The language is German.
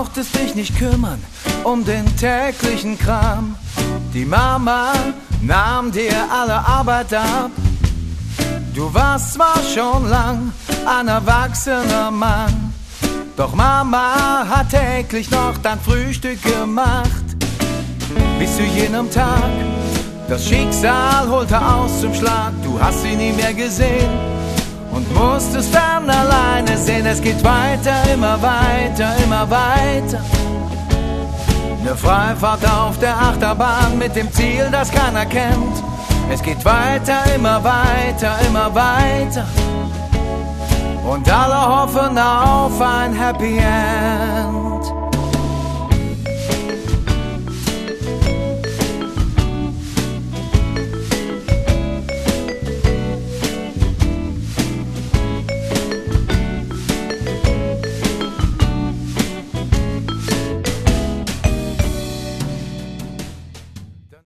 brauchtest dich nicht kümmern um den täglichen Kram. Die Mama nahm dir alle Arbeit ab. Du warst zwar schon lang ein erwachsener Mann, doch Mama hat täglich noch dein Frühstück gemacht. Bis zu jenem Tag, das Schicksal holte aus zum Schlag. Du hast sie nie mehr gesehen und musstest dann alleine sehen. Es geht weiter, immer weiter, immer weiter. Eine Freifahrt auf der Achterbahn mit dem Ziel, das keiner kennt. Es geht weiter, immer weiter, immer weiter. Und alle hoffen auf ein Happy End.